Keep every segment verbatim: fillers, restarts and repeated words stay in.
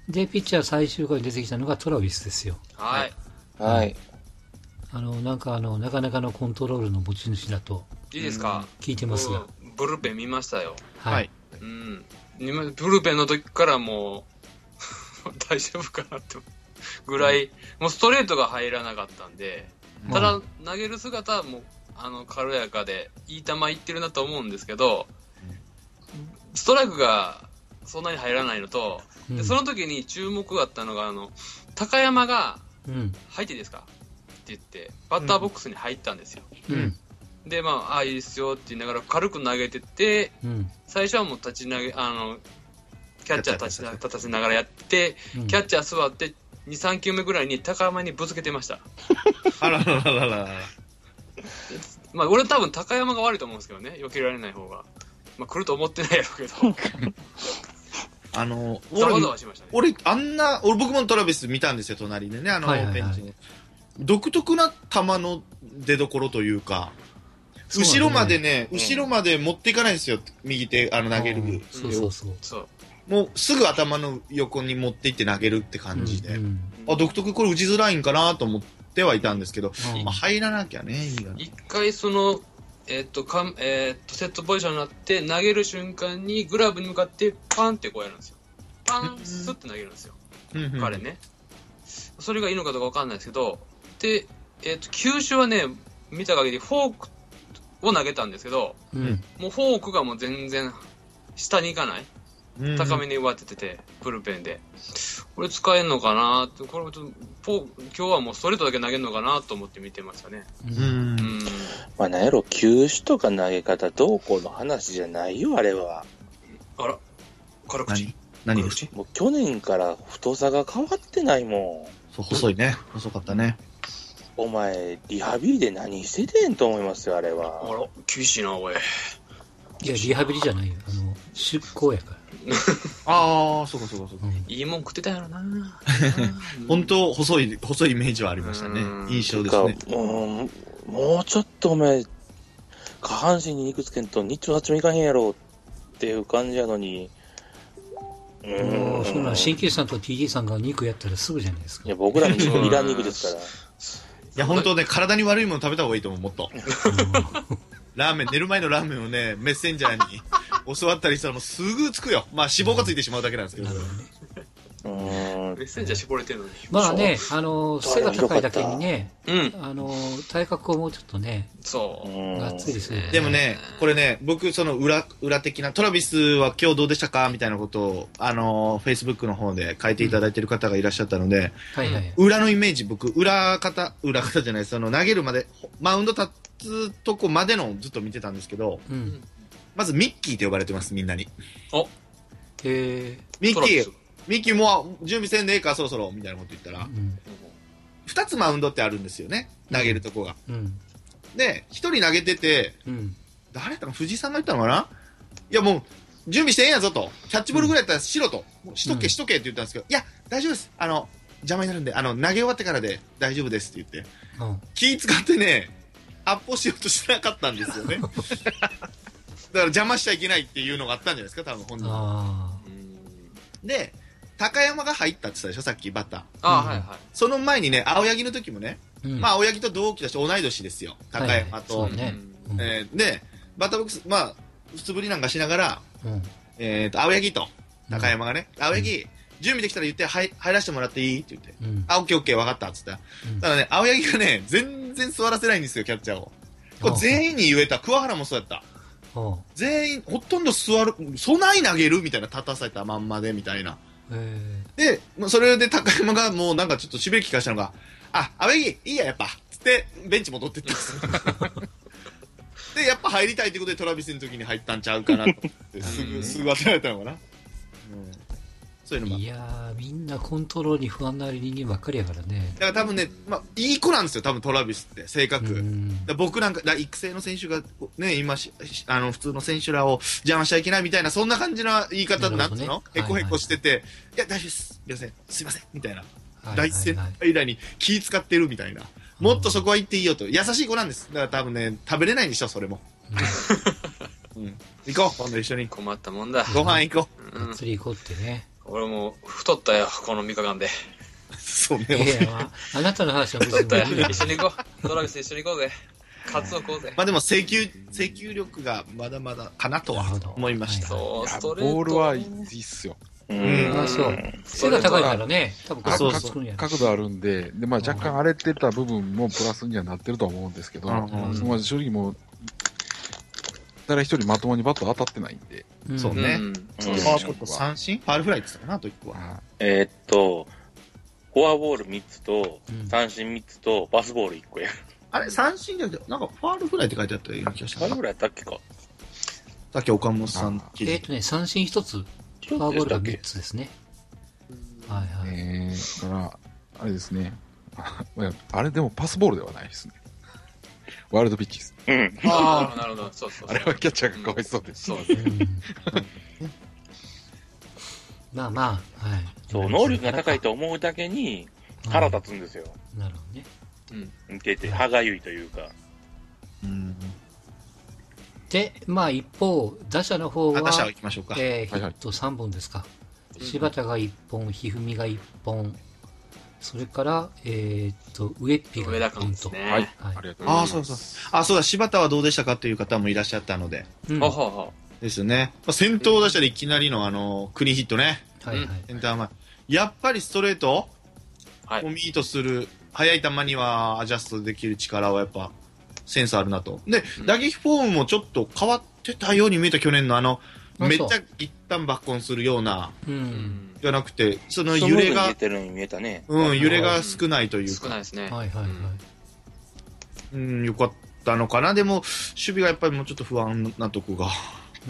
で、ピッチャー最終回に出てきたのがトラビスですよ。 はい。 はい。 あの、なんかあの、なかなかのコントロールの持ち主だと。 いいですか？ 聞いてますが。 ブルペン見ましたよ。 はい。 うん。ブルペンの時からもう、大丈夫かなってぐらい、もうストレートが入らなかったんで、ただ、投げる姿はもう、あの、軽やかで、いい球いってるなと思うんですけど、ストライクがそんなに入らないのと、うん、でその時に注目があったのが、あの、高山が、入っていいですかって言って、バッターボックスに入ったんですよ。うん、で、まあ、ああ、いいですよって言いながら軽く投げてって、うん、最初はもう立ち投げ、あの、キャッチャー立ち立たせながらやって、うん、キャッチャー座って、に、さん球目ぐらいに高山にぶつけてました。 あららららら。 まあ、俺は多分高山が悪いと思うんですけどね、避けられない方が。まあ、来ると思ってないやろうけど。あの、 ざわざわしましたね。 俺、あんな、俺僕もトラビス見たんですよ、隣でね、あの、はいはいはい、ベンチの。独特な球の出所というか、後ろまでね、うん、後ろまで持っていかないんですよ、右手、あの、投げる。うん、 そうそうそう。そうもうすぐ頭の横に持っていって投げるって感じで、うんうん、あ、独特これ打ちづらいんかなと思ってはいたんですけど、うん、まあ、入らなきゃね、いい一回その、えーっとかんえーっとセットポジションになって投げる瞬間にグラブに向かってパンってこうやるんですよ。パンスって投げるんですよ。彼ね。それがいいのかどうかわかんないですけど、で、えーっと球種はね、見た限りフォークを投げたんですけど、うん、もうフォークがもう全然下に行かない。高めに上手てて、ブルペンで。これ使えんのかなって、これちょっと、今日はもうストレートだけ投げるのかなと思って見てましたね。うん。うん、 まあ、なんやろ、球種とか投げ方どうこうの話じゃないよ、あれは。 あら、軽口。 何ですか？ もう去年から太さが変わってないもん。そう、細いね。細かったね。 お前、リハビリで何しててんと思いますよ、あれは。 あら、厳しいな、おい。 いや、リハビリじゃないよ。あの、出向やから。 ああ、そうかそうかそうか。 いいもん食ってたやろな。 本当細い細いイメージはありましたね。印象ですね。 もうもうちょっとお前下半身に肉つけんと日中八もいかへんやろっていう感じやのに。 うーん。そんな鍼灸師さんと ティージェー さんが肉やったらすぐじゃないですか。 いや僕らにいらん肉ですから。いや本当ね、体に悪いもの食べた方がいいと思う、もっと。ラーメン、寝る前のラーメンをね、メッセンジャーに教わったりしたらもうすぐつくよ。まあ脂肪がついてしまうだけなんですけど。 うん、メッセンジャー絞れてるのに。 まあね、あの、背が高いだけにね、うん、あの、体格をもうちょっとね、 そう。 がっつりですね。 でもね、これね、僕、その裏、裏的な、トラビスは今日どうでしたかみたいなことを、あの、Facebook の方で書いていただいている方がいらっしゃったので、うん、はいはい。裏のイメージ、僕、裏方、裏方じゃない、その投げるまで、マウンド立つとこまでのずっと見てたんですけど、うん、まずミッキーって呼ばれてます、みんなに。 おへー。 ミッキー、ミッキーもう準備せんでええか、そろそろ、みたいなこと言ったら、二、うん、つマウンドってあるんですよね、投げるとこが。うん、で、一人投げてて、うん、誰だったか藤井さんが言ったのかないやもう、準備してええんやぞと。キャッチボールぐらいやったらしろと。うん、しとけしとけって言ったんですけど、いや、大丈夫です。あの、邪魔になるんで、あの、投げ終わってからで大丈夫ですって言って。うん、気使ってね、アップしようとしてなかったんですよね。だから邪魔しちゃいけないっていうのがあったんじゃないですか、多分本人は。で、高山が入ったって言ったでしょ、さっきバッター。 あ、うん、はいはい。 その前にね、青柳の時もね、うん、まあ青柳と同期だし同い年ですよ、高山と。はいはいねうん、えー、で、バッターボックス、まあ、普通ぶりなんかしながら、うん、えっと、青柳と高山がね、うん、青柳、うん、準備できたら言って、はい、入らせてもらっていいって言って、うん、あ、オッケーオッケー、分かったっつったら、うん、ただね、青柳がね、全然座らせないんですよ、キャッチャーを。これ全員に言えた、桑原もそうやった。全員、ほとんど座る、そない投げるみたいな、立たされたまんまで、みたいな。で、それで高山がもうなんかちょっとしびれ聞かしたのが、あ、青柳、いいや、やっぱ、つって、ベンチ戻ってったんですで、やっぱ入りたいってことでトラビスの時に入ったんちゃうかなと思って、すぐ、すぐ当てられたのかな。うん、そういうのも。 いやー、みんなコントロールに不安な人間ばっかりやからね。 だから多分ね、まあ、いい子なんですよ、多分トラビスって、性格。だ僕なんか、だ育成の選手が、ね、今し、あの、普通の選手らを邪魔しちゃいけないみたいな、そんな感じの言い方になっての、へこへこしてて、はいはい、いや、大丈夫です。すいません。すいません。みたいな。大先輩らに気使ってるみたいな。もっとそこは行っていいよと。優しい子なんです。だから多分ね、食べれないんでしょ、それも。うん、行こう、今度一緒に。 困ったもんだ。 ご飯行こう。がっつり行こうってね。 俺も太ったよ、このみっかかんで。 そうね。 いや、まあ、あなたの話は別太ったよ。 にいいや。 一緒に行こう。ドラグス一緒に行こうぜ。カツオ食おうぜ。 まあでも制球、制球力がまだまだかなとは思いました。 そう、ストレート。 ボールはいいっすよ。 うん。 あ、そう。背が高いからね、多分角角度や角度あるんで、で、まあ若干荒れてた部分もプラスにはなってるとは思うんですけど、その正直もう、誰一人まともにバット当たってないんで。 そうね。 そうパワーポット三振ファールフライって言ったかな、あといっこは。 えーっと、フォアボールみっつと、三振みっつと、パスボールいっこや。 あれ、三振じゃなくて、なんかファールフライって書いてあったような気がした。 ファールフライやったっけか。 さっき岡本さんえーっとね、三振一つ、フォアボールがみっつですね。はいはい。 えー、だから、あれですね。あれでもパスボールではないですね。ワイルドピッチです。 うん。 ああ、なるほど。そうそう。 あれはキャッチャーがかわいそうです。 そうですね。 まあまあ、はい。 そう、能力が高いと思うだけに腹立つんですよ。 なるほどね。 うん。見てて、歯がゆいというか。 うん。 で、まあ一方、打者の方は、 打者行きましょうか。 えー、ヒットさんぼんですか。柴田がいっぽん、一二三がいっぽん、それから、えー、っと、上っぴがいっぽんと。 はい。 ありがとうございます。 ああ、そうそう。あ、そうだ、柴田はどうでしたかという方もいらっしゃったので。 うん、 ははは。 ですね。まあ、先頭打者でいきなりのあの、クリーンヒットね。 はいはい。 センター前。やっぱりストレートはいをミートする、速い球にはアジャストできる力はやっぱ、センスあるなと。で、うん、打撃フォームもちょっと変わってたように見えた去年のあの、めっちゃ一旦バッコンするような、 うん、 じゃなくて、その揺れが、うん、揺れが少ないというか。 少ないですね。 はいはいはい。 うん、よかったのかな。でも、守備がやっぱりもうちょっと不安なとこが、 うん、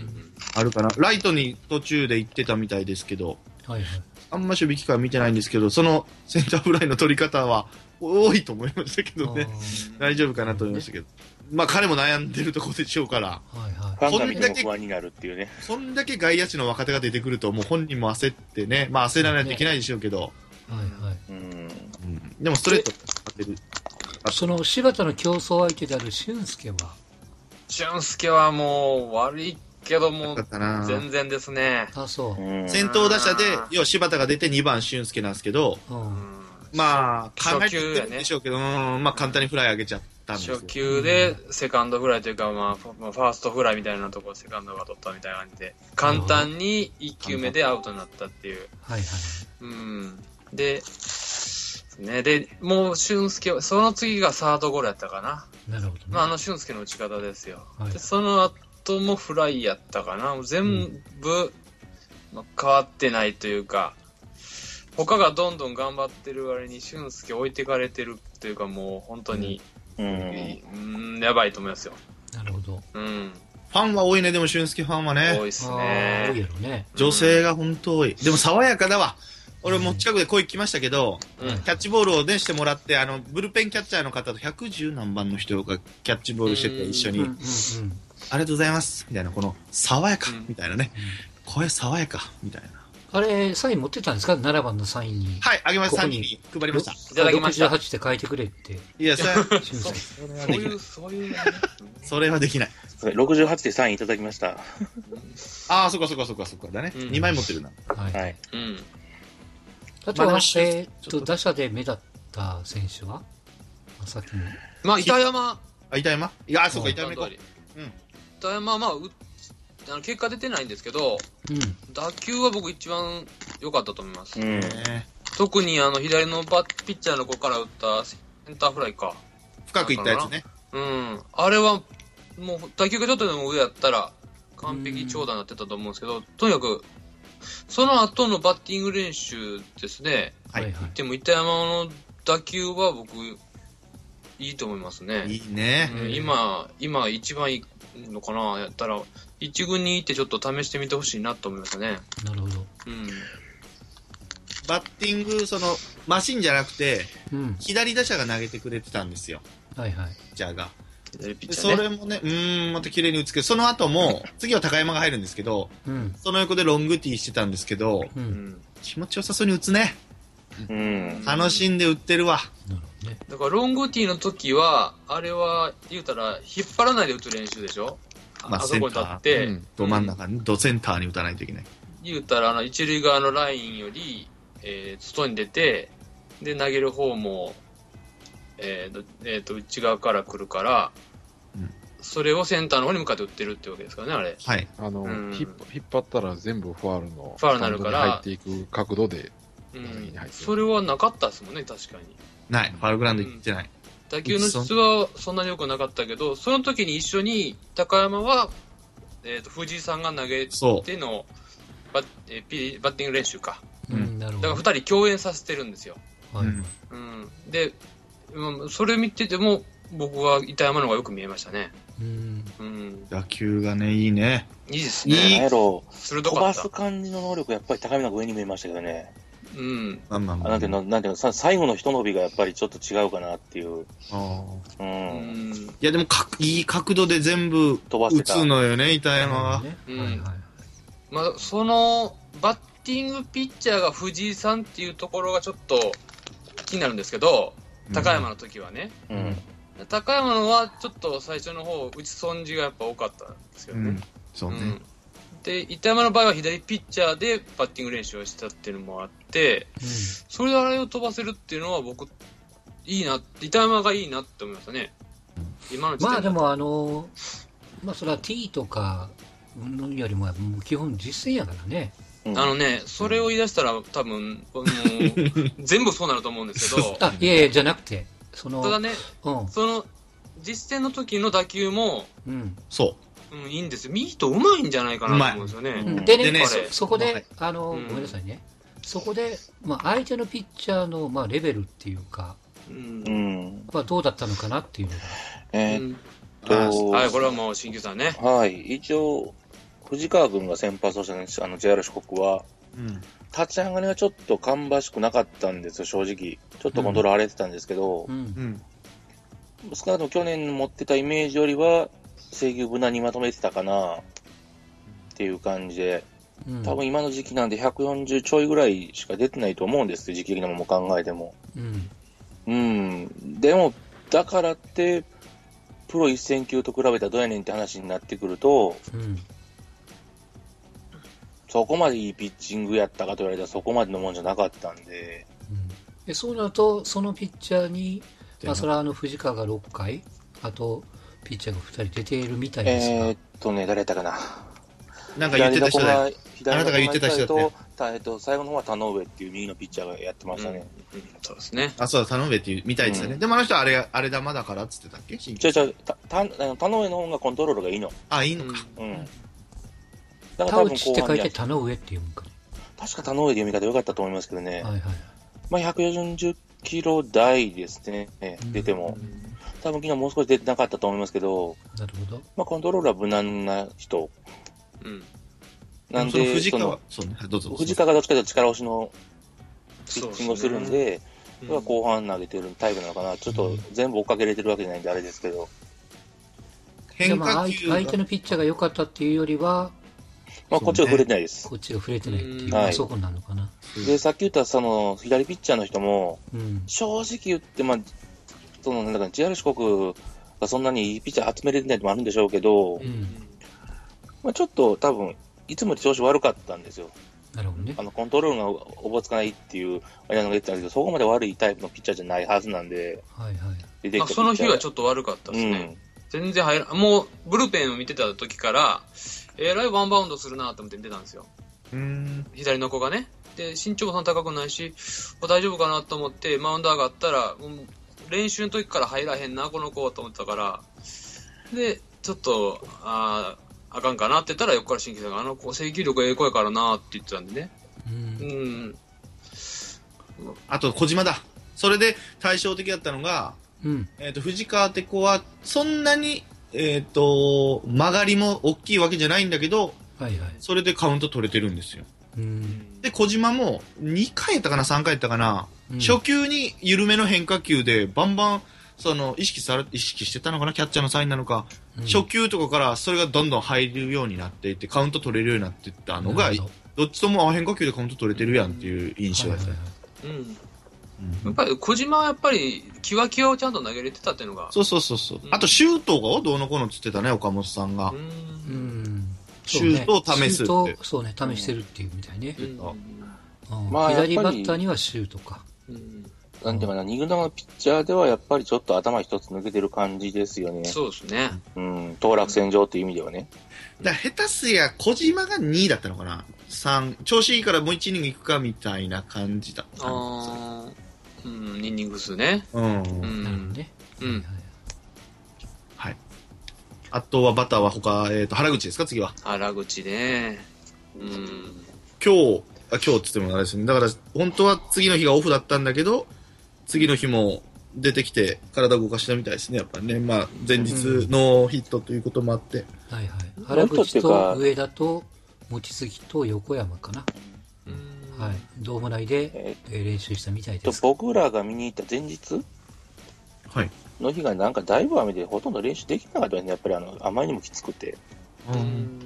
あるかな。ライトに途中で行ってたみたいですけど、 はいはい。 あんま守備機会見てないんですけど、そのセンターフライの取り方は多いと思いましたけどね。大丈夫かなと思いましたけど。まあ彼も悩んでるところでしょうから。 はいはい。 ファンが見ても不安になるっていうね。 そんだけ外野手の若手が出てくると、もう本人も焦ってね、まあ焦らないといけないでしょうけど。 はいはい。 うん。 でもストレート当てる。 その柴田の競争相手である俊介は俊介はもう悪いけども、全然ですね。 あ、そう。 先頭打者で、要は柴田が出てにばん俊介なんですけど、うん、まあ、考えてるんでしょうけど、うん、まあ簡単にフライ上げちゃったんですよ。 初球でセカンドフライというか、まあ、ファーストフライみたいなところセカンドが取ったみたいな感じで、簡単にいっきゅうめでアウトになったっていう。 はいはい。 うん。で、ね、で、もう俊介は、その次がサードゴロやったかな。 なるほど、ね。 まあ、あの俊介の打ち方ですよ。はい、でその後もフライやったかな。全部、まあ、変わってないというか、他がどんどん頑張ってる割に俊介置いてかれてるというか、もう本当に、うん、うん、やばいと思いますよ。 なるほど。 うん。 ファンは多いね、でも俊介ファンはね。 多いっすね。 多いやろね。 女性が本当多い。でも爽やかだわ。俺も近くで声聞きましたけど、うん、キャッチボールをねしてもらって、あの、ブルペンキャッチャーの方とひゃくじゅう何番の人がキャッチボールしてて一緒に、うんうんうん、ありがとうございます、みたいな、この、爽やか、みたいなね、うん、声爽やか、みたいな。あれ、サイン持ってたんですか ?なな 番のサインに。 はい、あげました。サインに配りました。いただきました。 ろくじゅうはちって書いてくれって。 いや、それは、そういう、そういう、 それはできない。 ろくじゅうはちでサインいただきました。 ああ、そっかそっかそっかそっかだね。うん、にまい持ってるな。 はい。はい、 うん。 あとは、まあ、えー、っと、打者で目立った選手はさっきの。 まあ、板山。 あ、板山いや、そうか、板山か。うん。 板山は、まあ、うあの結果出てないんですけど、うん、打球は僕一番良かったと思います。うん、特にあの左のバッピッチャーの子から打ったセンターフライか。 深くいったやつね。 うん。あれは、もう打球がちょっとでも上やったら完璧長打になってたと思うんですけど、とにかく、その後のバッティング練習ですね。はい。でも板山の打球は僕、いいと思いますね。 いいね。 うん、今、今一番いいのかなやったら、一軍に行ってちょっと試してみてほしいなと思いますね。 なるほど。 うん。 バッティング、その、マシンじゃなくて、うん、左打者が投げてくれてたんですよ。 はいはい。 ピッチャーが。 左ピッチャーね。 それもね、うーん、また綺麗に打つけど、その後も、次は高山が入るんですけど、うん、その横でロングティーしてたんですけど、うん、気持ちよさそうに打つね。うん。楽しんで打ってるわ。 なるほどね。 だからロングティーの時は、あれは、言うたら、引っ張らないで打つ練習でしょ。 まあ、 あそこに立って、 うん、ど真ん中に、ドセンターに打たないといけない。 言うたら、あの、一塁側のラインより、えー、外に出て、で、投げる方も、えーと、えーと、内側から来るから、うん、それをセンターの方に向かって打ってるってわけですからね、あれ。 はい。あの、うん、引っ張ったら全部ファールの、 ファールになるから、 入っていく角度で、 うん、それはなかったですもんね、確かに。 ない。ファールグラウンド行ってない。うん、 打球の質はそんなに良くなかったけど、その時に一緒に高山は、えーと、藤井さんが投げてのバッ、えー、バッティング練習か。うん、だからふたり共演させてるんですよ。はい、うん、で、うん、それ見てても僕は板山の方がよく見えましたね。 うんうん、打球がね、いいね。 いいですね。 いいやろ。 鋭かった。飛ばす感じの能力やっぱり高見の方が上に見えましたけどね。 うん。 なんていうの、なんていうの、最後の一伸びがやっぱりちょっと違うかなっていう。あうん。いやでもかいい角度で全部打つのよね、板山は。 うん。はいはい、まあそのバッティングピッチャーが藤井さんっていうところがちょっと気になるんですけど、高山の時はね。うん。高山のはちょっと最初の方打ち損じがやっぱ多かったんですよね。うん、 そうね。 うんで、板山の場合は左ピッチャーでバッティング練習をしたっていうのもあって、うん、それであれを飛ばせるっていうのは僕、いいな、板山がいいなって思いましたね。 今の時点まあでもあの、まあそれは T とかよりも基本実践やからね。 うん、あのね、それを言い出したら多分、もう全部そうなると思うんですけど。 あ、いやいや、じゃなくて、その、 ただね、うん、その、実践の時の打球も、 うん、そう。 うん、いいんですよ。ミートうまいんじゃないかなと思うんですよね。うん、 でね、でねそ、そこで、あの、うん、ごめんなさいね。そこで、まあ、相手のピッチャーの、まあ、レベルっていうか、うん、まあ、どうだったのかなっていうのが。 えー、っと、 はい、これはもう、新旧さんね。 はい、一応、藤川君が先発をしたね、あの、ジェイアール 四国は、うん、立ち上がりはちょっと芳しくなかったんですよ、正直。ちょっとコントロール荒れてたんですけど、うんうんうん、少なくとも去年持ってたイメージよりは、制球無難にまとめてたかなっていう感じで、うん、多分今の時期なんでひゃくよんじゅうちょいぐらいしか出てないと思うんですよ、時期的なものも考えても。うん。うん。でも、だからって、プロせん球と比べたらどうやねんって話になってくると、うん、そこまでいいピッチングやったかと言われたらそこまでのもんじゃなかったんで。 うん、でそうなると、そのピッチャーに、まあ、それはあの藤川がろっかい、あと、ピッチャーがふたり出ているみたいですが。 えー、っとね、誰やったかな。 なんか言ってた人だよ。あなたが言ってた人だよ。 えっと、最後の方は田上っていう右のピッチャーがやってましたね。 うんうん、そうですね。 あ、そうだ、田上っていうみたいですよね。うん、でもあの人はあれ、あれ玉だからっつってたっけ？ 違う違う、た、た、田上の方がコントロールがいいの。 あ、いいのか。 うん。うん、 だから多分田内って書いて田上って読むかね。 確か田上で読み方良かったと思いますけどね。はいはい。まあ、ひゃくよんじゅっキロ台ですね。出ても。うん多分昨日もう少し出てなかったと思いますけど、 なるほど。 まあコントロールは無難な人。うん。なんで、 藤川、そうね、どうぞ。 藤川がどっちかというと力押しのピッチングをするんで、それは後半投げてるタイプなのかな。ちょっと全部追っかけれてるわけじゃないんであれですけど。 変化球相手のピッチャーが良かったっていうよりは、 まあこっちが触れてないです。 こっちが触れてないっていう、はい、そこなのかな。 で、さっき言ったその左ピッチャーの人も、うん、正直言って、まあ、そのなんだか ジェイアール 四国がそんなにいいピッチャー集めれてないのもあるんでしょうけど、うん、まあ、ちょっと多分いつもより調子悪かったんですよ。 なるほどね。 あのコントロールがおぼつかないっていうあれなのが言ってたんですけど、そこまで悪いタイプのピッチャーじゃないはずなんで、 はいはい、 でまあ、その日はちょっと悪かったですね。うん、全然入らもうブルペンを見てた時からえらいワンバウンドするなと思って見てたんですよ。うーん左の子がね。で身長もそんな高くないし大丈夫かなと思ってマウンド上がったら、もう練習の時から入らへんなこの子と思ってたから、でちょっとああかんかなって言ったら横から新規さんがあの子制球力ええ子やからなって言ってたんでね。うん、うん、 あと小島だ。それで対照的だったのが、うん、えーと藤川って子はそんなにえっと曲がりも大きいわけじゃないんだけど、はいはい、それでカウント取れてるんですよ。うんで小島もにかいやったかなさんかいやったかな、うん、初球に緩めの変化球でバンバンその意識され意識してたのかな、キャッチャーのサインなのか、うん、初球とかからそれがどんどん入るようになっていってカウント取れるようになっていったのが、どっちとも変化球でカウント取れてるやんっていう印象ですね。 やっぱり小島はやっぱりキワキワをちゃんと投げれてたっていうのが、 そうそうそうそう、うん、あとシュートがどうのこうのつってたね岡本さんが。うんシュートを試すって。 そうね、そうね、試してるっていうみたいね。 うんうんまあ、左バッターにはシュートか。 うん、なんていうかな、二軍のピッチャーではやっぱりちょっと頭一つ抜けてる感じですよね。 そうですね。 うん、当落線上という意味ではね。 だから下手すや小島がにいだったのかな ?さん、調子いいからもういちイニング行くかみたいな感じだった。ああ、うん、にイニング数ね。 うん。うん。 なるほどね。 うん。 はい。あとはバッターは他、えっ、ー、と、原口ですか次は。 原口ね。うん。 今日、あ、今日っつってもあれですね。だから、本当は次の日がオフだったんだけど、次の日も出てきて体を動かしたみたいですね、やっぱりね。まあ、前日のヒットということもあって。 うん、はいはい。原口と上田と望月と横山かな。うん、はい。ドーム内で、えー、練習したみたいです。 僕らが見に行った前日はい。 の日がなんかだいぶ雨でほとんど練習できなかったですね。やっぱりあの、あまりにもきつくて。うん。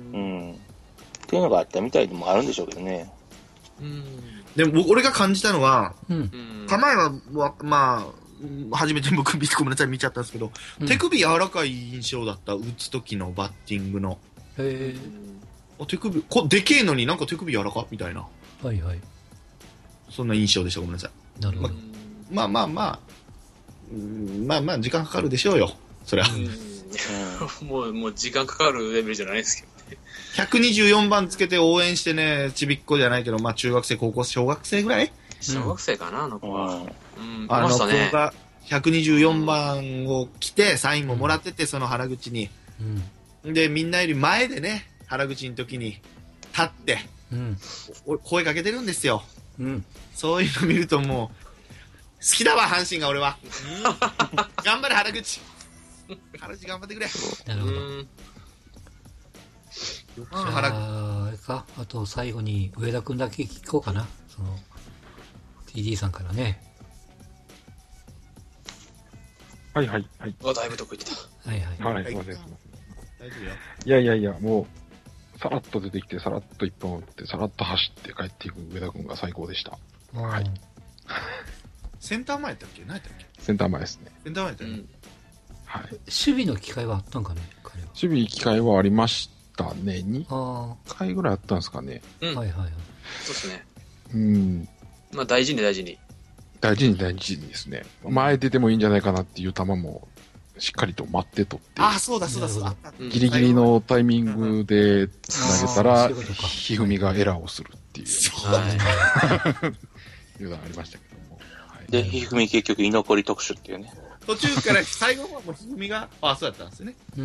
うん。っていうのがあったみたいでもあるんでしょうけどね。 うん。でも、俺が感じたのは、うん。構えは、まあ、初めて僕、ごめんなさい、見ちゃったんですけど、うん、手首柔らかい印象だった、打つ時のバッティングの。 へー。手首、こでけえのになんか手首柔らかみたいな。 はいはい。 そんな印象でした、ごめんなさい。 なるほど。 まあまあまあ、まあまあ、時間かかるでしょうよ、そりゃ。 もう、もう時間かかるレベルじゃないですけどね。 ひゃくにじゅうよんばんつけて応援してね、ちびっこじゃないけど、まあ中学生、高校生、小学生ぐらい小学生かな、あの子は。 うん、あの子がひゃくにじゅうよんばんを着て、サインももらってて、その原口に。うん、で、みんなより前でね、原口の時に立って、うん、声かけてるんですよ。うん、そういうの見るともう、好きだわ、阪神が俺は。頑張れ、原口。原口頑張ってくれ。 なるほど。じゃあ、あれか、あと最後に上田くんだけ聞こうかな。その、ティーディー さんからね。 はいはいはい。 あ、だいぶ得意ってた。はいはい。 はい、すいません、すいません。いやいやいや、もう、さらっと出てきて、さらっと一本打って、さらっと走って帰っていく上田くんが最高でした。はい。 センター前やったっけ何やったっけセンター前ですね。 センター前やったね。うん、 はい。 守備の機会はあったんかね彼は。 守備機会はありましたね。にかいぐらいあったんですかね。 うん。はいはいはい。そうですね。うん。 まあ大事に大事に。 大事に大事にですね。前出てもいいんじゃないかなっていう球も、しっかりと待ってとって。 ああ、そうだそうだそうだ。 ギリギリのタイミングで投げたら、ひふみがエラーをするっていう。 そうだね。 いうのがありましたけども。 で、ひふみ結局居残り特殊っていうね。 途中から最後はもうひふみが、ああ、そうだったんですね。 うん。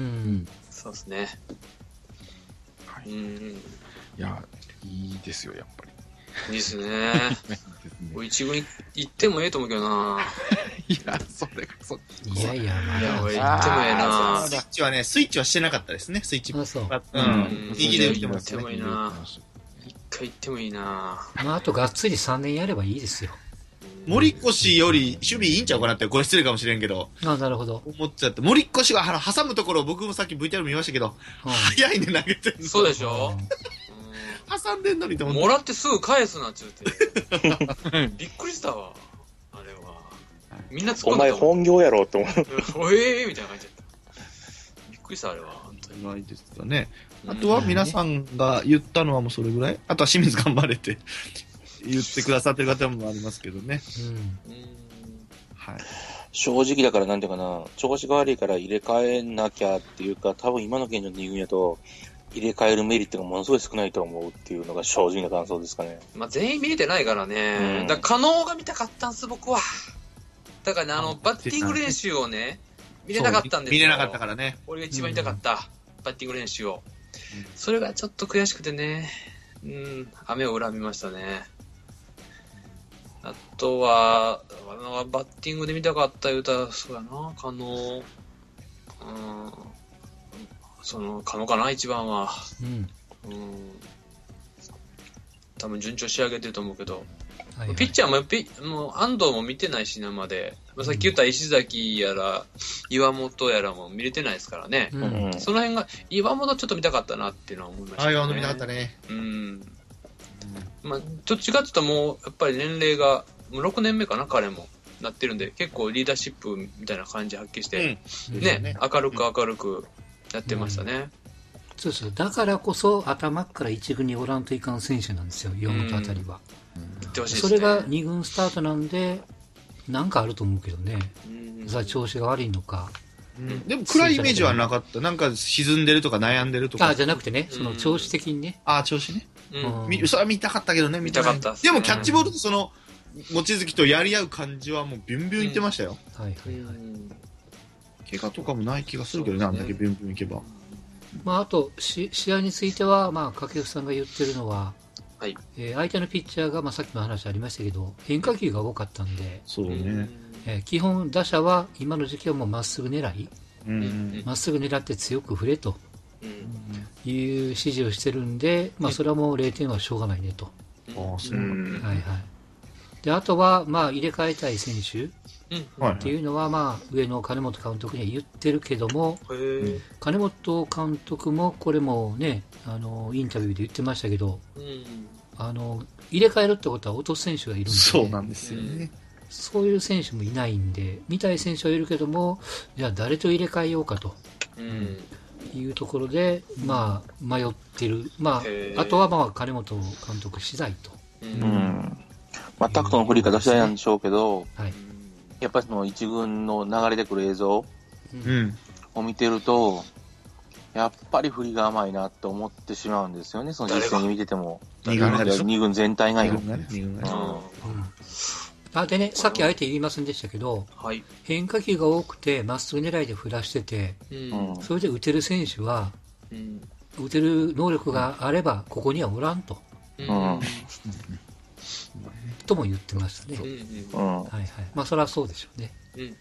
そうですね。 はい。うん。いや、いいですよ、やっぱり。 いいですね。一軍行ってもええと思うけどな。 いや、それがそ。 いやいや、まだ。俺行ってもええな。 スイッチはね、スイッチはしてなかったですね、スイッチ。 あ、そう。 うん。右で打ってますね。行ってもいいな。一回行ってもいいな。 まあ、あとがっつりさんねんやればいいですよ。 森越より守備いいんちゃうかなって、これ失礼かもしれんけど。 あ、なるほど。 思っちゃって。森越が挟むところ、僕もさっき ブイティーアール 見ましたけど、早いね、投げてる。 そうでしょ挟んでんのにと思って。 もらってすぐ返すなっちゅうて。びっくりしたわ。あれは。みんな突っ込んでた。 お前本業やろって思う。 おえーみたいな感じだった。びっくりした、あれは。本当に。 ないですかね。あとは皆さんが言ったのはもうそれぐらい。あとは清水頑張れて言ってくださってる方もありますけどね。うん。 はい。正直だからなんていうかな、調子が悪いから入れ替えなきゃっていうか、多分今の現状のに軍やと、入れ替えるメリットがものすごい少ないと思うっていうのが正直な感想ですかね。 まあ全員見れてないからね。うん、だから可能が見たかったんす、僕は。だからね、あの、バッティング練習をね、見れなかったんですよ。 見れなかったからね。 俺が一番見たかった、うん、バッティング練習を。うん、それがちょっと悔しくてね、うん、雨を恨みましたね。あとは、バッティングで見たかった言うたら、そうやな、可能。うんその、可能かな、一番は。うん。うん。多分順調仕上げてると思うけど。はいはい、ピッチャーもピ、もう安藤も見てないし、生で。まあ、さっき言った石崎やら、岩本やらも見れてないですからね。うん、その辺が、岩本ちょっと見たかったなっていうのは思いましたね。 あ、岩本見たかったね。 うん。うん、まあ、どっちかっていうともう、やっぱり年齢が、もうろくねんめかな、彼も。なってるんで、結構リーダーシップみたいな感じ発揮して、うん、ね、ね、明るく明るく、やってましたね、 うん、 そうそう。だからこそ頭から一軍におらんといかん選手なんですよ、岩本あたりは。うん、それが二軍スタートなんで、なんかあると思うけどね。さ調子が悪いのか。 うん、でも暗いイメージはなかった。なんか沈んでるとか悩んでるとか。 あ、じゃなくてね、その調子的にね。 あ、調子ね。うん。それは見たかったけどね、 見たかった。 でもキャッチボールとその、望月とやり合う感じはもうビュンビュンいってましたよ。 うん、はいはいはい。 怪我とかもない気がするけどね、あんだけビュンビュンいけば。 まあ、あとし、試合については、まあ、掛布さんが言ってるのは、はいえー、相手のピッチャーが、まあ、さっきの話ありましたけど、変化球が多かったんで、 そうねえー、基本、打者は今の時期はもうまっすぐ狙い、まっすぐ狙って強く振れという指示をしてるんで、まあ、それはもうれいてんはしょうがないねと。あそうなんだ、はいはい、であとは、まあ、入れ替えたい選手っていうのは、まあ、上の金本監督には言ってるけども、金本監督もこれもね、あのインタビューで言ってましたけど、うん、あの入れ替えるってことは落とす選手がいるんで、 そうなんですよね。 そういう選手もいないんで、見たい選手はいるけども、じゃあ誰と入れ替えようかと、うん、いうところで、まあ、迷ってる、まあ、あとはまあ金本監督次第と。 うん、まあ、タクトの振り方次第なんでしょうけど、はい、やっぱりその一軍の流れてくる映像を見てると、やっぱり振りが甘いなって思ってしまうんですよね、その実践に見てても。二軍二軍全体がよ。 あでね、さっきあえて言いませんでしたけど、はい、変化球が多くてまっすぐ狙いで振らしてて、うん、それで打てる選手は、うん、打てる能力があればここにはおらんと、うん、とも言ってましたね。うん、はいはい。まあそれはそうでしょうね。うん、はい。い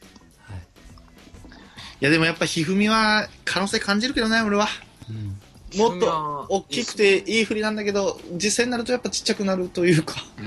やでもやっぱひふみは可能性感じるけどね、俺は。うんもっと大きくていい振りなんだけど、実際になるとやっぱちっちゃくなるというか、うん、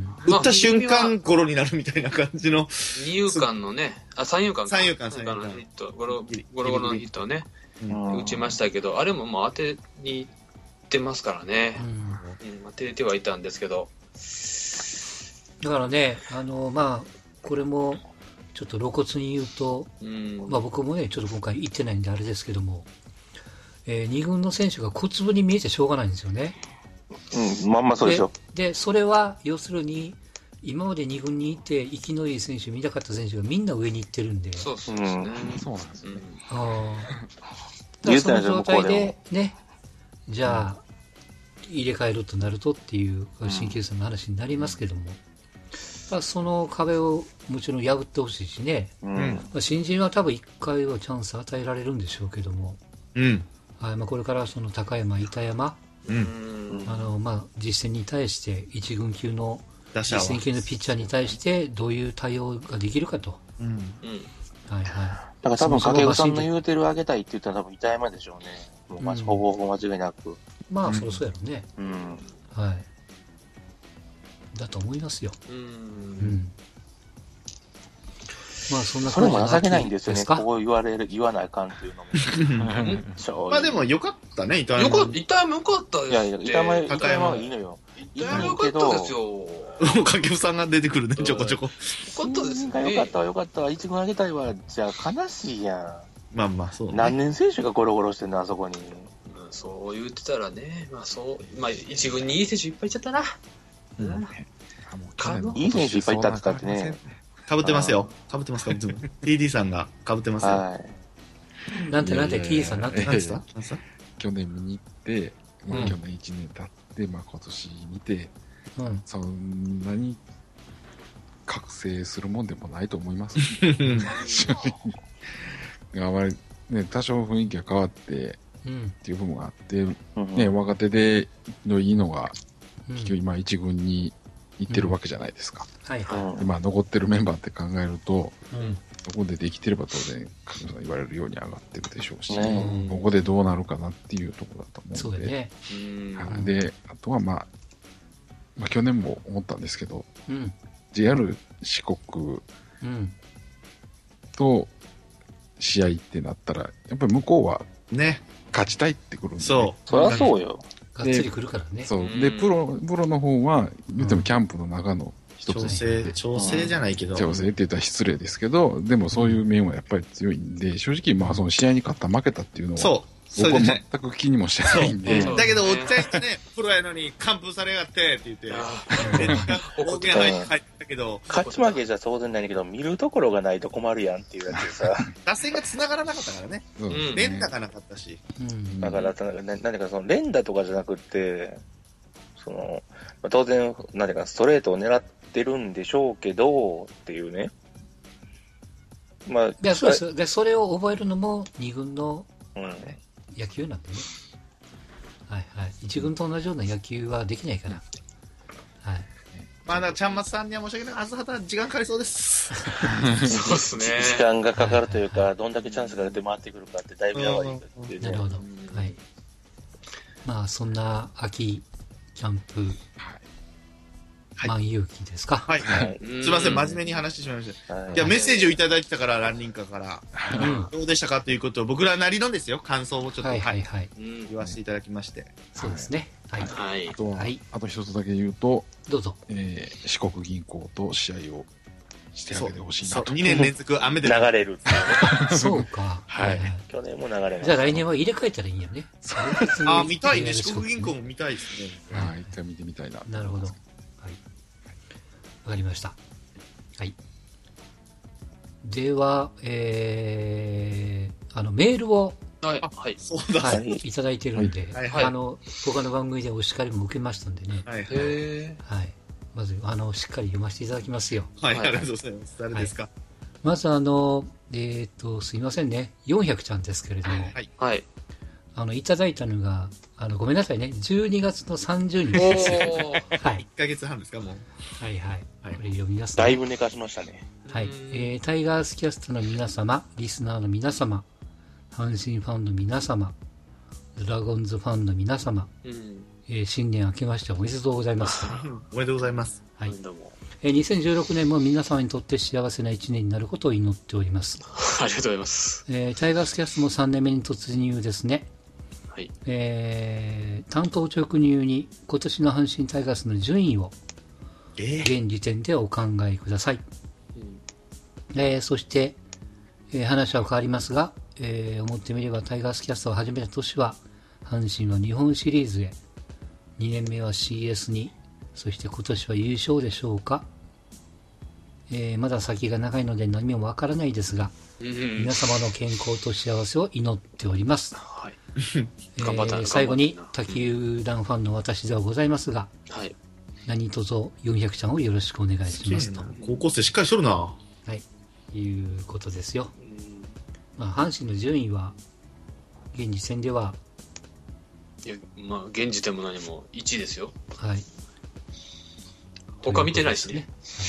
打った瞬間ゴロになるみたいな感じの。 二遊間のね、あ、三遊間三遊間、三遊間のヒット、ゴロゴロゴロのヒットをね、うん、打ちましたけど、あれももう当てにいってますからね。うん、当ててはいたんですけど。 だからね、あの、まあ、これもちょっと露骨に言うと、うん、まあ僕もね、ちょっと今回行ってないんであれですけども、えー、に軍の選手が小粒に見えてしょうがないんですよね。 うん、まんまそうでしょ。 で、でそれは要するに今までに軍にいて生きのいい選手、見たかった選手がみんな上に行ってるんで。 そうそうですね。 うん、そうなんですね。 ああ。その状態でね、じゃあ入れ替えるとなるとっていう新球さんの話になりますけども、うん、その壁をもちろん破ってほしいしね。うん、まあ、新人は多分いっかいはチャンス与えられるんでしょうけども。うん。はいまあ、これからその高山、板山、うん、あのまあ、実践に対して一軍級の実践級のピッチャーに対してどういう対応ができるかと、うんはいはい、だから多分掛布さんの言うてる上げたいって言ったら多分板山でしょうね。もうまずほぼほぼ間違いなく、 まあそろそろやろうね、うんはい、だと思いますよ。うん、うんまあそんなそれも情けないんですよね。こう言われる、言わないかんっていうのも。 まあでもよかったね、 板山。よかった、板山よかったです。いやいや、 板山、板山はいいのよ。 板山よかったですよ。 掛布さんが出てくるね、ちょこちょこ。よかったですね。 よかったわ、よかったわ。一軍あげたいわ。じゃあ悲しいやん。まあまあそう、ね。 何年選手がゴロゴロしてんの、あそこに。 まあ、そう言ってたらね、まあそう、まあ一軍にいい選手いっぱいいっちゃったな。うん。 いい選手いっぱいいったって言ったってね。 かぶってますよ。かぶってます、かぶってます。ティーディー さんがかぶってますよ。はい。 なんてなんて、ティーディー さんなんて何ですか？ 去年見に行って、まあ、去年いちねん経って、まあ今年見て、うん、そんなに覚醒するもんでもないと思います。あまりね、多少雰囲気が変わって、うん、っていう部分があって、うん、ね、若手でのいいのが、結局今一軍に行ってるわけじゃないですか。うんはいはい、まあ残ってるメンバーって考えると、うん、そこでできてれば当然加藤さん言われるように上がってるでしょうし、ね、ここでどうなるかなっていうところだと思うので、ね、はい、であとは、まあ、まあ去年も思ったんですけど、うん、ジェイアール 四国と試合ってなったらやっぱり向こうはね勝ちたいってくるんで、 そう、そりゃそうよ。 がっつり来るからね。 そうでプロプロの方は言ってもキャンプの中の一つ、 調整調整じゃないけど、 調整って言ったら失礼ですけど、でもそういう面はやっぱり強いんで、正直まあその試合に勝った負けたっていうのはそう僕は全く気にもしてないんで。 だけど、おっちゃんとね、プロやのに完封されやってって言って、大きな入って帰ったけど。 勝ち負けじゃ当然ないけど、見るところがないと困るやんっていうやつでさ。 打線が繋がらなかったからね。連打がなかったし。 だから、何かその連打とかじゃなくて、その、当然、何かストレートを狙ってるんでしょうけど、っていうね。 まあ、でそうですでそれを覚えるのもに軍の野球なんでね、うん、はいはい、いち軍と同じような野球はできないから、はい、 まあだからちゃんまつさんには申し訳ない、あずはた時間かかりそうですそうですね、 時間がかかるというか、はいはい、どんだけチャンスが出て回ってくるかってだいぶやばいっていうね。 なるほど、はい、まあそんな秋キャンプ、万有期ですか。 はい。はい、すみません、真面目に話してしまいました。はい、いや、メッセージをいただいてたから、ランニンカから、うん、どうでしたかということを、僕らなりのですよ、感想をちょっと、はいはいはい、言わせていただきまして。 そうですね。はい。 はい。あとは、はい、あと一つだけ言うと、 どうぞ。 えー、四国銀行と試合をしてあげてほしいなと。 にねん連続雨で流れる。 そうか。 はい。 去年も流れます。 じゃあ来年は入れ替えたらいいんやね。 あ、見たいね。四国銀行も見たいですね。 はい。一回見てみたいな。 なるほど。わかりました。はい。では、えー、あの、メールを、 はい、はい、 そうだ、 はい、いただいてるんで、はいはい、あの、他の番組でお叱りも受けましたんでね。 はい、 へはい。まず、あの、しっかり読ませていただきますよ。 はい、ありがとうございます。誰ですか、はい、 まず、あの、えっと、すいませんね。よんひゃくちゃんですけれども、 はい。はい。 あの、いただいたのが、あの、ごめんなさいね。じゅうにがつのさんじゅうにちですよ。はい。 いっかげつはんですか、もう。 はいはい。これ読みますね。 だいぶ寝かしましたね。 はい。えー、タイガースキャストの皆様、リスナーの皆様、阪神ファンの皆様、ドラゴンズファンの皆様、うん、えー、新年明けましておめでとうございます。 おめでとうございます。 はい。どうも。えー、にせんじゅうろくねんも皆様にとって幸せないちねんになることを祈っております。 ありがとうございます。 えー、タイガースキャストもさんねんめに突入ですね。 はい。 えー、担当直入に今年の阪神タイガースの順位を現時点でお考えください。うん、えー、そして、えー、話は変わりますが、えー、思ってみればタイガースキャストを始めた年は阪神は日本シリーズへ、にねんめは シーエス に、そして今年は優勝でしょうか。えー、まだ先が長いので何もわからないですが、うん、皆様の健康と幸せを祈っております。 はい。 えー、最後に他球団ファンの私ではございますが、 はい、 何卒よんひゃくちゃんをよろしくお願いしますと。 高校生しっかりしとるな。はい、いうことですよ。まあ、阪神の順位は現時点では、 いや、まあ現時点も何もいちいですよ。 はい。 他見てないしね。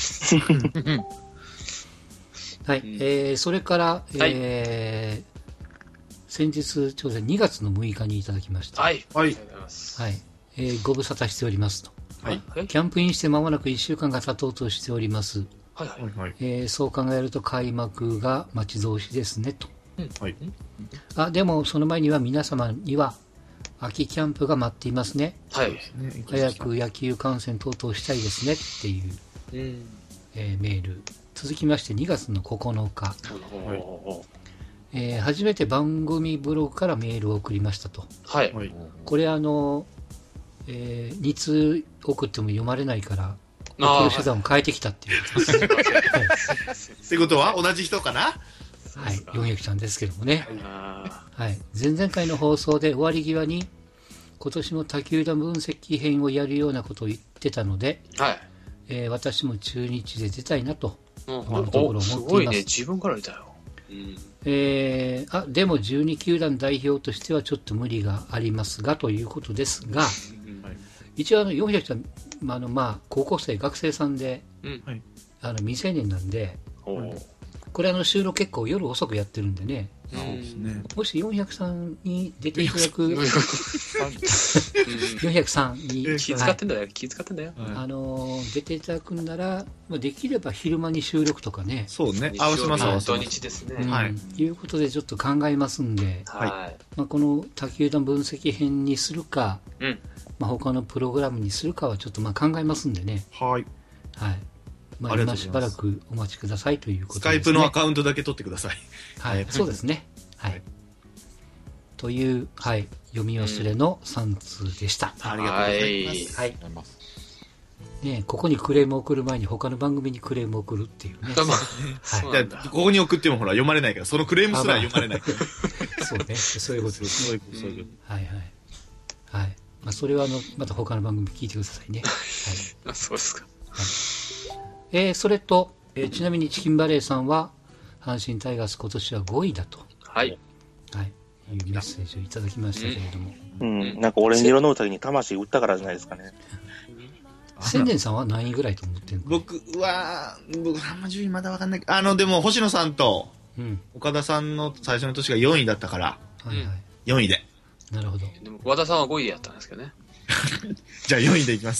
はい、うん、えー、それから、えーはい先日、ちょうどにがつのむいかにいただきました。 はい。 はい。はい。えー、ご無沙汰しておりますと。 はい。 キャンプインして間もなくいっしゅうかんが経とうとしております。 はいはい。 えー、そう考えると開幕が待ち遠しですねと。 うん、はい。 あ、でもその前には皆様には秋キャンプが待っていますね。 はい。 早く野球観戦等々したいですねっていう、うんえー、メール。続きましてにがつのここのか。はいえー、初めて番組ブログからメールを送りましたと。 はい。 これあの、えー、に通送っても読まれないから、送る手段を変えてきたっていうことですね。 ってことは同じ人かなはい。よんひゃくちゃんですけどもね。はい。前々回の放送で終わり際に、今年も他球団分析編をやるようなことを言ってたので、 はいえー、私も中日で出たいなと、 今のところ思っています。すごいね。自分から出たよ。うんえー、あでもじゅうに球団代表としてはちょっと無理がありますがということですが、一応あのよんひゃくちゃん、あのまあ高校生学生さんで、うん、あの未成年なんで、これあの収録結構夜遅くやってるんでね、 そうですね、 もしよんひゃくさんに出ていただくよんひゃくさんに気遣ってんだよ、気遣ってんだよ、 あの出ていただくんならできれば昼間に収録とかね、 そうね、合わせます土日ですね、 はい、いうことでちょっと考えますんで、 はいまあ、この他球団分析編にするか、 うんまあ、他のプログラムにするかはちょっとまあ考えますんでね、 はいはいまあ、今しばらくお待ちくださいということですね。 スカイプのアカウントだけ取ってください。 はい、そうですね。はい。とという、はい、読み忘れのさん通でした。 うん、ありがとうございます。 はい。ね、ここにクレームを送る前に他の番組にクレームを送るっていうね。 はい、ここに送ってもほら読まれないから、そのクレームすら読まれないから。 そうね、そういうことです。 そういうこと、そういうこと。はいはい。はい。まあ、それはあの、また他の番組聞いてくださいね。 はい。そうですか。 はい、えー、それと、えー、ちなみにチキンバレーさんは、阪神タイガース今年はごいだと。 はい。 はい。いうメッセージをいただきましたけれども。 うん。うん、なんかオレンジ色のうさぎに魂売ったからじゃないですかね。 千年さんは何位ぐらいと思ってるの？ 僕は、僕あんま順位まだわかんない。あの、でも星野さんと、岡田さんの最初の年がよんいだったから、はいはい、よんいで。 なるほど。 でも和田さんはごいでやったんですけどね。 じゃあよんいでいきます。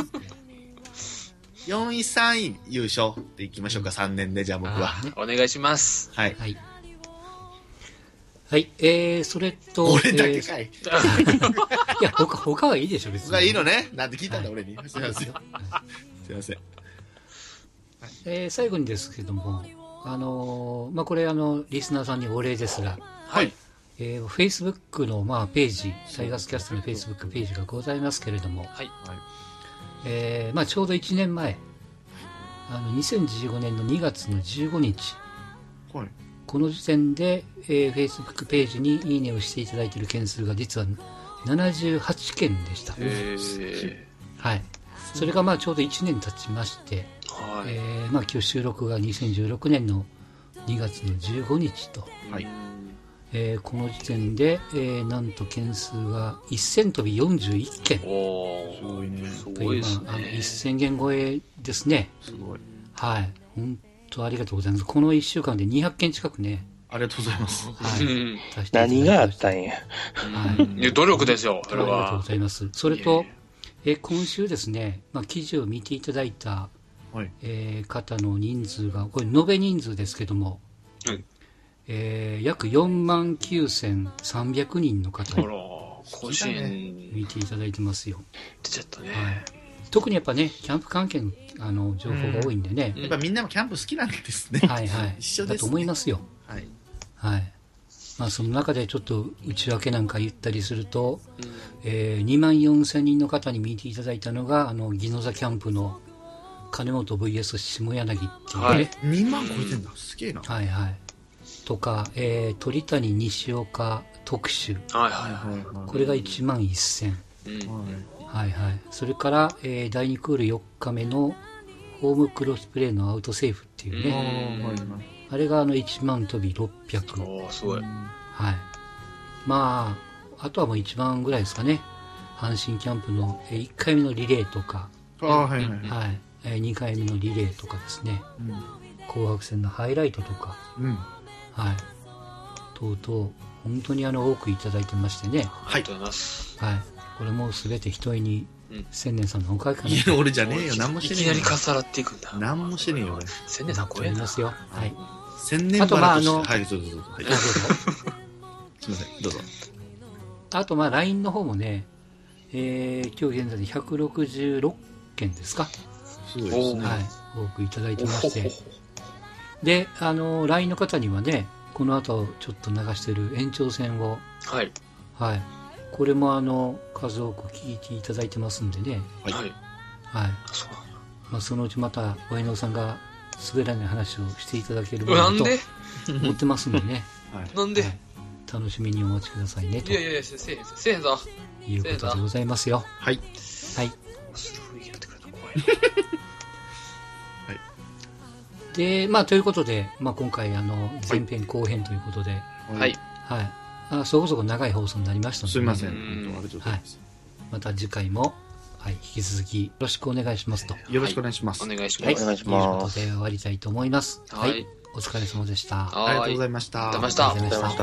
よんい、さんい優勝っていきましょうか、うん、さんねんで、じゃあ僕は。 ね、お願いします。 はい。 はい。はい、えー、それと。 俺だけかい。 えー、いや、他、他はいいでしょ、別に。 他いいのね。なんて聞いたんだ、はい、俺に。すいません。すいません。 えー、最後にですけども、あのー、まあ、これ、あの、リスナーさんにお礼ですが、 はい。 えー、Facebook の、まあ、ページ、タイガースキャストの Facebook ページがございますけれども、 はい。 えー、まあ、ちょうどいちねんまえ、あの、にせんじゅうごねんのにがつのじゅうごにち、 はい。 この時点で、えー、Facebook ページにいいねをしていただいている件数が実はななじゅうはちけんでした。 へー。 はい。それがまあちょうどいちねん経ちまして、 はい。 えー、まあ今日収録がにせんじゅうろくねんのにがつのじゅうごにちと、 はい。 えー、この時点で、えー、なんと件数がせんとびよんじゅういっけん。 おー、すごいね。すごいですね。 まあ、あのせんけん超えですね。 すごい。 はい。本当ありがとうございます。このいっしゅうかんでにひゃっけん近くね。 ありがとうございます。 はい。 何があったんや。 はい。 いや、努力ですよ、それは。 ありがとうございます。それと、え今週ですね、まあ、記事を見ていただいた、 はい、 えー、方の人数が、これ延べ人数ですけども、 はい、 えー、約よんまんきゅうせんさんびゃくにんの方に甲子園見ていただいてますよ。 出ちゃったね。 はい、特にやっぱね、キャンプ関係のあの情報が多いんでね、 うん、やっぱみんなもキャンプ好きなんですね。 はいはい。 一緒ですね。 だと思いますよ。 はい。 はい。まあ、その中でちょっと内訳なんか言ったりすると、うん、えー、にまんよんせんにんの方に見ていただいたのが、あの、ギノザキャンプの金本 ブイエス 下柳っていうね。はい、 にまん超えてんだ。すげえな。 はいはい。とか、えー、鳥谷西岡特集。 はいはいはい。 これがいちまんせん。うん、はいはい。それから、えー、だいにクールよっかめのホームクロスプレーのアウトセーフっていうね。うん、はいはい、あれがあのいちまんとびろっぴゃく。 おー、すごい。 はい。まあ、あとはもういちまんぐらいですかね。阪神キャンプのいっかいめのリレーとか、 あ、はいはいはい、にかいめのリレーとかですね。うん、紅白戦のハイライトとか、 うん、 はい。等々、本当にあの多くいただいてましてね。 はい。ありがとうございます。 はい。これもすべて一重に、千年さんのおかげかな。 いや、俺じゃねえよ。何もしてねえよ。 いきなりかさらっていくんだ。 何もしてねえよ、俺。 千年さん超えな。 ますよ。はい。 千年あと、まあ、あの、 はい、どうぞどうぞ。はい、どうぞ。すみません、どうぞ。 あと、まあ、ライン の方もね、えー、今日現在でひゃくろくじゅうろっけんですか。 すごいですね。 はい。多くいただいてまして。で、あの、ライン の方にはね、この後ちょっと流してる延長戦を、 はい。 はい。これもあの、数多く聞いていただいてますんでね。 はい。 はい。 そう。 まあ、そのうちまた、ワイノーさんが滑らない話をしていただけるものと思ってますんでね。 はい、なんで、はい、 楽しみにお待ちくださいねと。 いやいやいや、せえへん、せえへんぞ。 いうことでございますよ。 はい。 はい。 する雰囲気になってくると怖い。 はい。で、まあ、ということで、まあ、今回、あの、前編後編ということで。 はい。 はい。あ、そこそこ長い放送になりましたので、 すみません。本当ありがとうございます。 はい。また次回も、はい、引き続きよろしくお願いしますと。 よろしくお願いします。 お願いします。 お願いします。 ということで終わりたいと思います。 はい。 はい、お疲れ様でした。 ありがとうございました。 ありがとうございました。 ありがとうございました。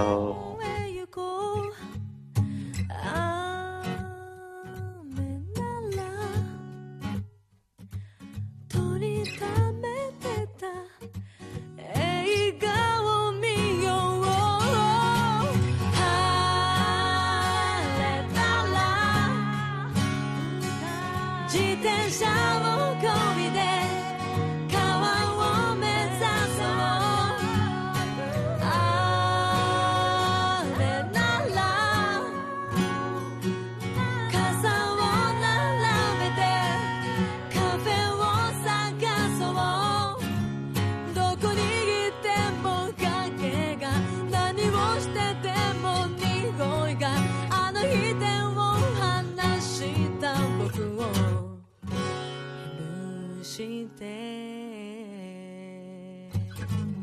して